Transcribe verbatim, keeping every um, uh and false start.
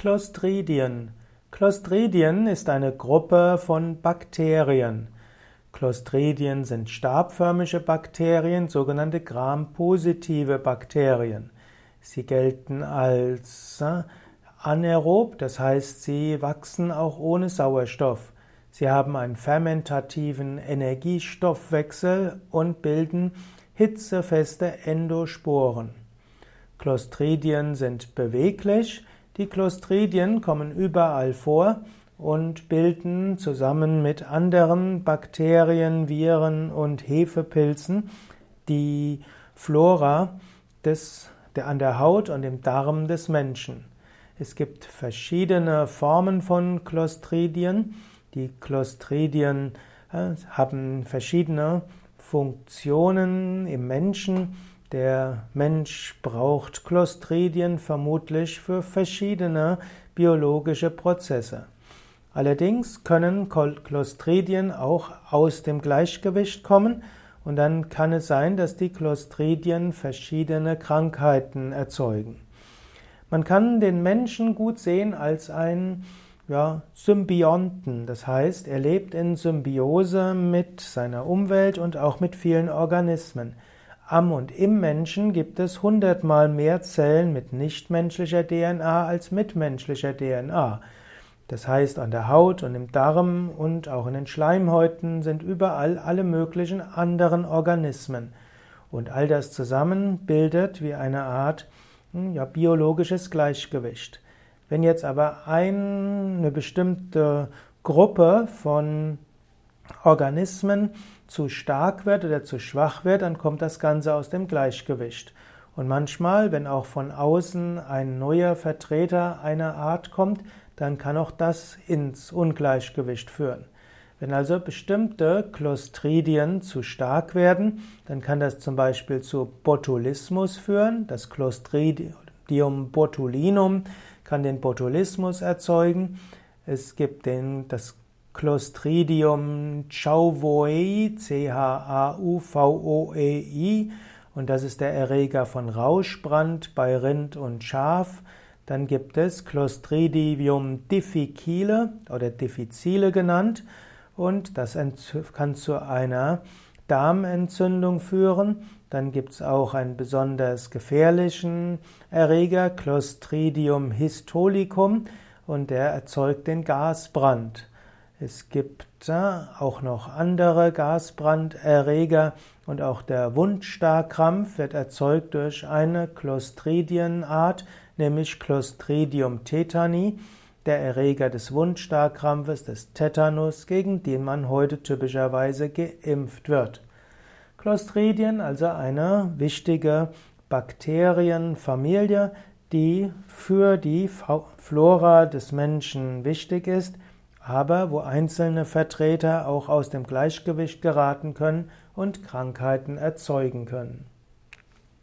Clostridien. Clostridien ist eine Gruppe von Bakterien. Clostridien sind stabförmige Bakterien, sogenannte Gram-positive Bakterien. Sie gelten als anaerob, das heißt, sie wachsen auch ohne Sauerstoff. Sie haben einen fermentativen Energiestoffwechsel und bilden hitzefeste Endosporen. Clostridien sind beweglich. Die Clostridien kommen überall vor und bilden zusammen mit anderen Bakterien, Viren und Hefepilzen die Flora des, der, an der Haut und im Darm des Menschen. Es gibt verschiedene Formen von Clostridien. Die Clostridien äh, haben verschiedene Funktionen im Menschen. Der Mensch braucht Clostridien vermutlich für verschiedene biologische Prozesse. Allerdings können Clostridien auch aus dem Gleichgewicht kommen und dann kann es sein, dass die Clostridien verschiedene Krankheiten erzeugen. Man kann den Menschen gut sehen als einen ja, Symbionten, das heißt, er lebt in Symbiose mit seiner Umwelt und auch mit vielen Organismen. Am und im Menschen gibt es hundertmal mehr Zellen mit nichtmenschlicher D N A als mit menschlicher D N A. Das heißt, an der Haut und im Darm und auch in den Schleimhäuten sind überall alle möglichen anderen Organismen. Und all das zusammen bildet wie eine Art ja, biologisches Gleichgewicht. Wenn jetzt aber eine bestimmte Gruppe von Organismen zu stark wird oder zu schwach wird, dann kommt das Ganze aus dem Gleichgewicht. Und manchmal, wenn auch von außen ein neuer Vertreter einer Art kommt, dann kann auch das ins Ungleichgewicht führen. Wenn also bestimmte Clostridien zu stark werden, dann kann das zum Beispiel zu Botulismus führen. Das Clostridium botulinum kann den Botulismus erzeugen. Es gibt den, das Clostridium chauvoi, C H A U V O E I, und das ist der Erreger von Rauschbrand bei Rind und Schaf. Dann gibt es Clostridium difficile oder difficile genannt, und das kann zu einer Darmentzündung führen. Dann gibt es auch einen besonders gefährlichen Erreger, Clostridium histolicum, und der erzeugt den Gasbrand. Es gibt auch noch andere Gasbranderreger, und auch der Wundstarkrampf wird erzeugt durch eine Clostridienart, nämlich Clostridium tetani, der Erreger des Wundstarkrampfes, des Tetanus, gegen den man heute typischerweise geimpft wird. Clostridien, also eine wichtige Bakterienfamilie, die für die Flora des Menschen wichtig ist, aber wo einzelne Vertreter auch aus dem Gleichgewicht geraten können und Krankheiten erzeugen können.